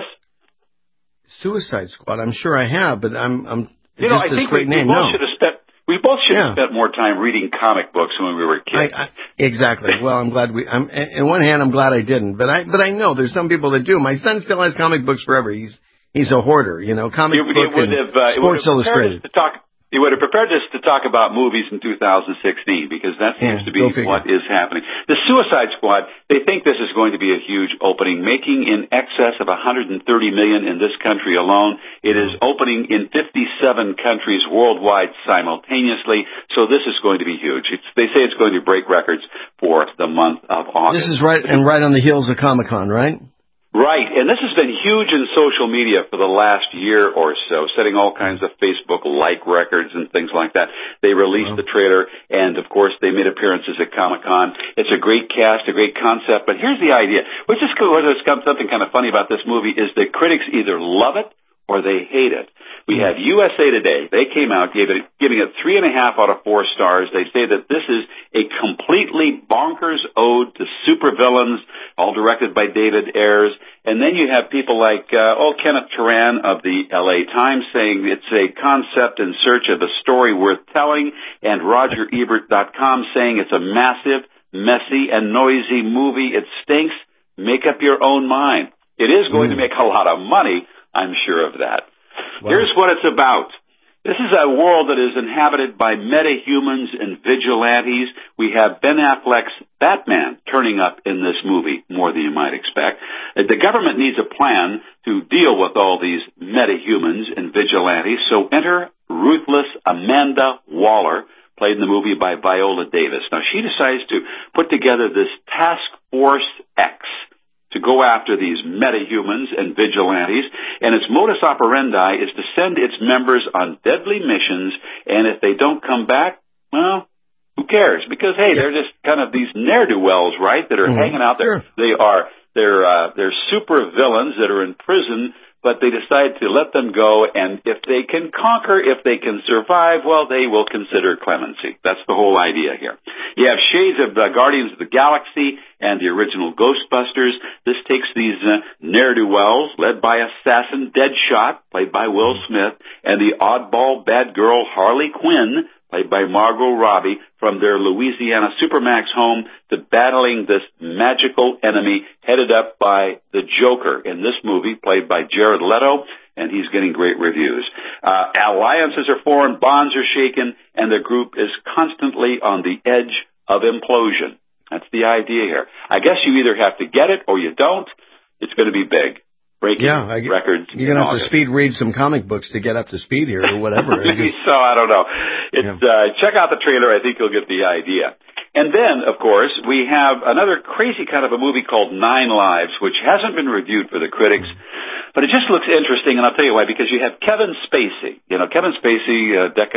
Suicide Squad, I'm sure I have, but I'm I think we both should have spent. We both should have spent more time reading comic books when we were kids. Exactly. Well, I'm glad on one hand, I'm glad I didn't, but I know there's some people that do. My son still has comic books forever. He's a hoarder, comic book and Sports Illustrated. It would have prepared us to talk about movies in 2016 because that seems to be what is happening. The Suicide Squad, they think this is going to be a huge opening, making in excess of $130 million in this country alone. It is opening in 57 countries worldwide simultaneously, so this is going to be huge. They say it's going to break records for the month of August. This is right on the heels of Comic-Con, right? Right, and this has been huge in social media for the last year or so, setting all kinds of Facebook like records and things like that. They released the trailer, and of course they made appearances at Comic-Con. It's a great cast, a great concept, but here's the idea. Something kind of funny about this movie is that critics either love it or they hate it. We had USA Today. They came out giving it 3.5 out of 4 stars. They say that this is a completely bonkers ode to supervillains, all directed by David Ayers. And then you have people like Kenneth Turan of the LA Times saying it's a concept in search of a story worth telling, and RogerEbert.com saying it's a massive, messy, and noisy movie. It stinks. Make up your own mind. It is going to make a lot of money, I'm sure of that. Wow. Here's what it's about. This is a world that is inhabited by metahumans and vigilantes. We have Ben Affleck's Batman turning up in this movie more than you might expect. The government needs a plan to deal with all these metahumans and vigilantes, so enter ruthless Amanda Waller, played in the movie by Viola Davis. Now, she decides to put together this Task Force X to go after these metahumans and vigilantes, and its modus operandi is to send its members on deadly missions, and if they don't come back, well, who cares? Because, hey, they're just kind of these ne'er-do-wells, right, that are hanging out there. Sure. They're super villains that are in prison, but they decide to let them go, and if they can conquer, if they can survive, well, they will consider clemency. That's the whole idea here. You have shades of Guardians of the Galaxy and the original Ghostbusters. This takes these ne'er-do-wells, led by assassin Deadshot, played by Will Smith, and the oddball bad girl Harley Quinn, played by Margot Robbie, from their Louisiana Supermax home to battling this magical enemy headed up by the Joker in this movie, played by Jared Leto, and he's getting great reviews. Alliances are formed, bonds are shaken, and the group is constantly on the edge of implosion. That's the idea here. I guess you either have to get it or you don't. It's going to be big. Breaking records. You're going to have to speed read some comic books to get up to speed here or whatever. So, I don't know. Check out the trailer. I think you'll get the idea. And then, of course, we have another crazy kind of a movie called 9 Lives, which hasn't been reviewed for the critics, but it just looks interesting, and I'll tell you why, because you have Kevin Spacey. You know, Kevin Spacey, the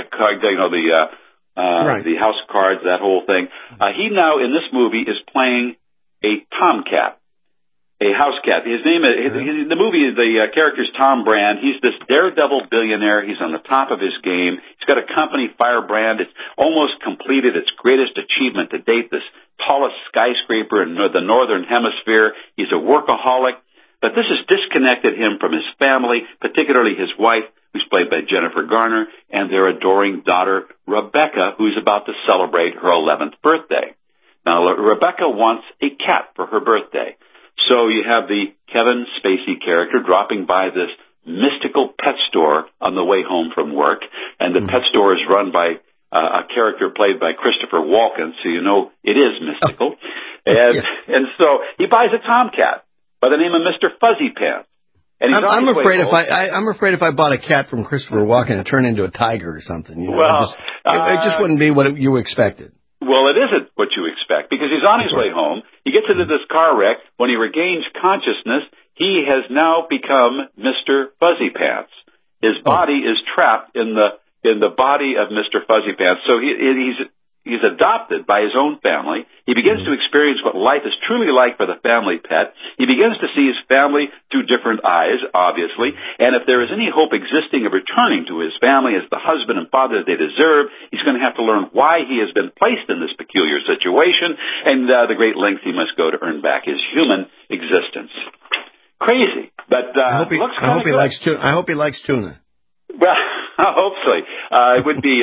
House of Cards, that whole thing. He now, in this movie, is playing a tomcat. A house cat. His name is, in the movie, the character's Tom Brand. He's this daredevil billionaire. He's on the top of his game. He's got a company, Firebrand. It's almost completed its greatest achievement to date, this tallest skyscraper in the Northern Hemisphere. He's a workaholic. But this has disconnected him from his family, particularly his wife, who's played by Jennifer Garner, and their adoring daughter, Rebecca, who's about to celebrate her 11th birthday. Now, Rebecca wants a cat for her birthday. So you have the Kevin Spacey character dropping by this mystical pet store on the way home from work, and the pet store is run by a character played by Christopher Walken, so you know it is mystical. And so he buys a tomcat by the name of Mr. Fuzzy Pants. And I'm afraid if I bought a cat from Christopher Walken, it'd turn into a tiger or something. You know? Well, it just wouldn't be what you expected. Well, it isn't what you expect, because he's on his way home. He gets into this car wreck. When he regains consciousness, he has now become Mr. Fuzzy Pants. His body is trapped in the body of Mr. Fuzzy Pants. So he's adopted by his own family. He begins to experience what life is truly like for the family pet. He begins to see his family through different eyes, obviously. And if there is any hope existing of returning to his family as the husband and father they deserve, he's going to have to learn why he has been placed in this peculiar situation and the great lengths he must go to earn back his human existence. Crazy, but I hope he likes tuna. Well, hopefully, it would be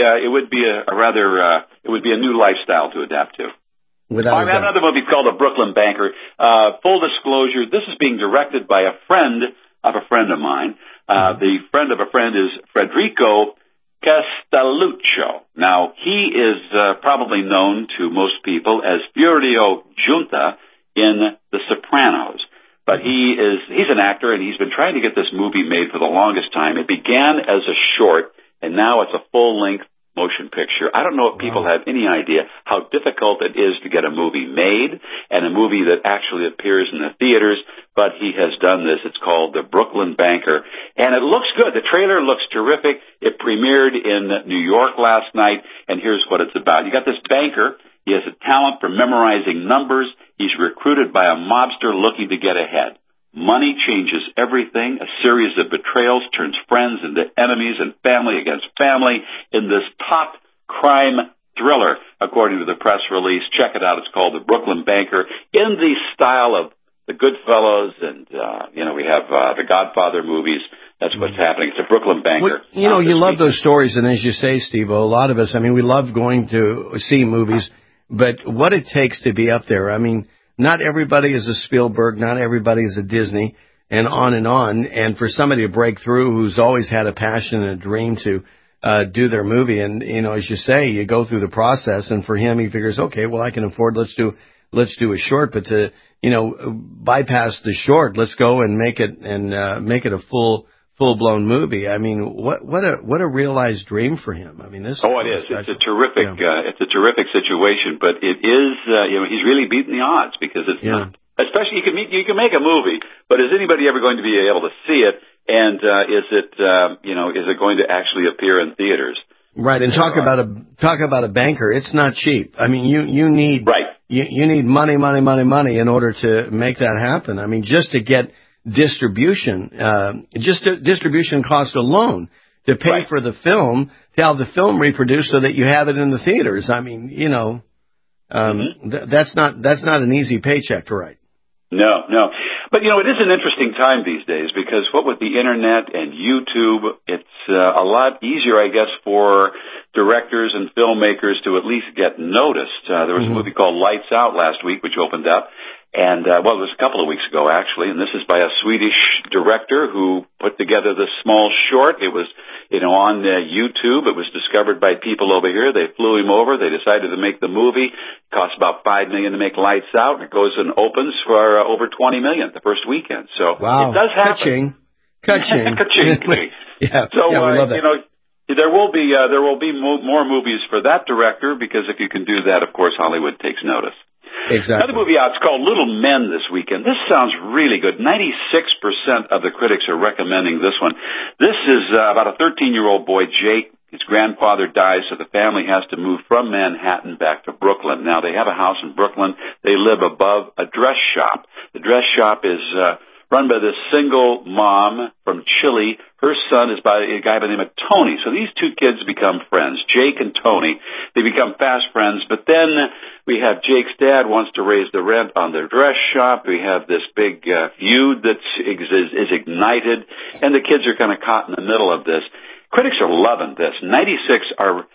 a new lifestyle to adapt to. I have another movie called The Brooklyn Banker. Full disclosure, this is being directed by a friend of mine. The friend of a friend is Federico Castelluccio. Now, he is probably known to most people as Furio Giunta in The Sopranos. But he's an actor, and he's been trying to get this movie made for the longest time. It began as a short, and now it's a full-length motion picture. I don't know if people have any idea how difficult it is to get a movie made and a movie that actually appears in the theaters, but he has done this. It's called The Brooklyn Banker, and it looks good. The trailer looks terrific. It premiered in New York last night, and here's what it's about. You got this banker. He has a talent for memorizing numbers. He's recruited by a mobster looking to get ahead. Money changes everything. A series of betrayals turns friends into enemies and family against family in this top crime thriller, according to the press release. Check it out. It's called The Brooklyn Banker, in the style of the Goodfellas and, we have the Godfather movies. That's what's happening. It's a Brooklyn Banker. Well, you love those stories, and as you say, Steve, a lot of us, we love going to see movies. But what it takes to be up there, not everybody is a Spielberg, not everybody is a Disney, and on and on. And for somebody to break through who's always had a passion and a dream to do their movie, and, as you say, you go through the process, and for him, he figures, okay, well, I can afford, let's do let's do a short, but to, bypass the short, let's go and make it a full-blown movie. I mean, what a realized dream for him. I mean, this. Oh, it is. It's a terrific, it's a terrific situation, but it is, he's really beating the odds because it's not. Especially, you can make a movie, but is anybody ever going to be able to see it? And is it going to actually appear in theaters? Right, and talk about a banker. It's not cheap. I mean, you need you need money in order to make that happen. I mean, just to get distribution, distribution cost alone to pay for the film, to have the film reproduced so that you have it in the theaters. I mean, that's not an easy paycheck to write. No. But, it is an interesting time these days because what with the Internet and YouTube, it's a lot easier, I guess, for directors and filmmakers to at least get noticed. There was a movie called Lights Out last week, which opened up. And, it was a couple of weeks ago, actually, and this is by a Swedish director who put together this small short. It was, on YouTube. It was discovered by people over here. They flew him over. They decided to make the movie. It cost about $5 million to make Lights Out, and it goes and opens for over $20 million the first weekend. So it does happen. Ka-ching. Yeah. So, we love that. there will be more movies for that director because if you can do that, of course, Hollywood takes notice. Exactly. Another movie out, it's called Little Men this weekend. This sounds really good. 96% of the critics are recommending this one. This is about a 13-year-old boy, Jake. His grandfather dies, so the family has to move from Manhattan back to Brooklyn. Now, they have a house in Brooklyn. They live above a dress shop. The dress shop is run by this single mom from Chile. Her son is by a guy by the name of Tony. So these two kids become friends, Jake and Tony. They become fast friends, but then we have Jake's dad wants to raise the rent on their dress shop. We have this big feud that is ignited, and the kids are kind of caught in the middle of this. Critics are loving this. 96%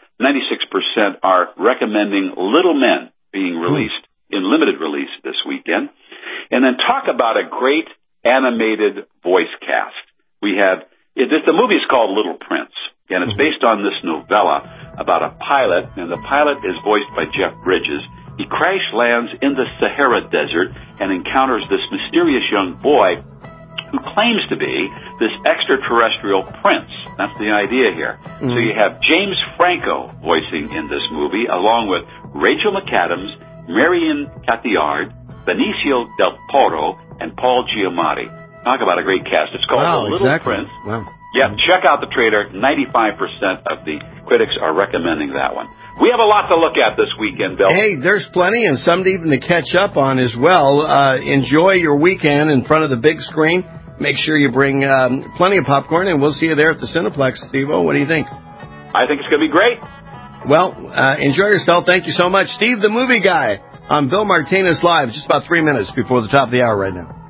are recommending Little Men being released in limited release this weekend. And then talk about a great animated voice cast. We have, the movie is called Little Prince, and it's based on this novella about a pilot, and the pilot is voiced by Jeff Bridges. He crash lands in the Sahara Desert and encounters this mysterious young boy who claims to be this extraterrestrial prince. That's the idea here. So you have James Franco voicing in this movie, along with Rachel McAdams, Marion Cotillard, Benicio del Toro, and Paul Giamatti. Talk about a great cast. It's called The Little Prince. Wow. Yeah, check out the trailer. 95% of the critics are recommending that one. We have a lot to look at this weekend, Bill. Hey, there's plenty and some even to catch up on as well. Enjoy your weekend in front of the big screen. Make sure you bring plenty of popcorn, and we'll see you there at the Cineplex. Steve-O, what do you think? I think it's going to be great. Well, enjoy yourself. Thank you so much. Steve the Movie Guy on Bill Martinez Live, just about 3 minutes before the top of the hour right now.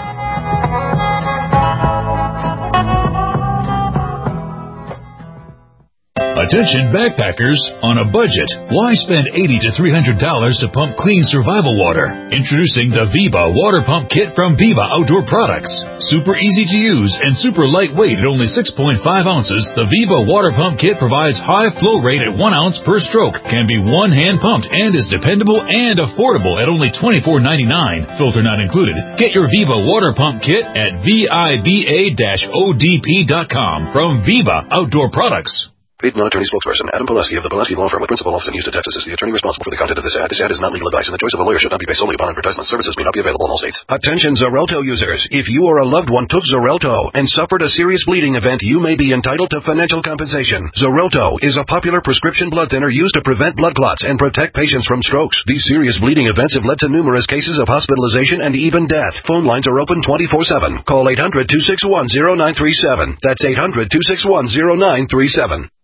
Attention backpackers, on a budget, why spend $80 to $300 to pump clean survival water? Introducing the Viva Water Pump Kit from Viva Outdoor Products. Super easy to use and super lightweight at only 6.5 ounces, the Viva Water Pump Kit provides high flow rate at 1 ounce per stroke, can be one-hand pumped, and is dependable and affordable at only $24.99, filter not included. Get your Viva Water Pump Kit at VIBA-ODP.com from Viva Outdoor Products. Paid non-attorney spokesperson Adam Pileski of the Pileski Law Firm with principal office in Houston, Texas is the attorney responsible for the content of this ad. This ad is not legal advice, and the choice of a lawyer should not be based solely upon advertisement. Services may not be available in all states. Attention Xarelto users. If you or a loved one took Xarelto and suffered a serious bleeding event, you may be entitled to financial compensation. Xarelto is a popular prescription blood thinner used to prevent blood clots and protect patients from strokes. These serious bleeding events have led to numerous cases of hospitalization and even death. Phone lines are open 24/7. Call 800-261-0937. That's 800-261-0937.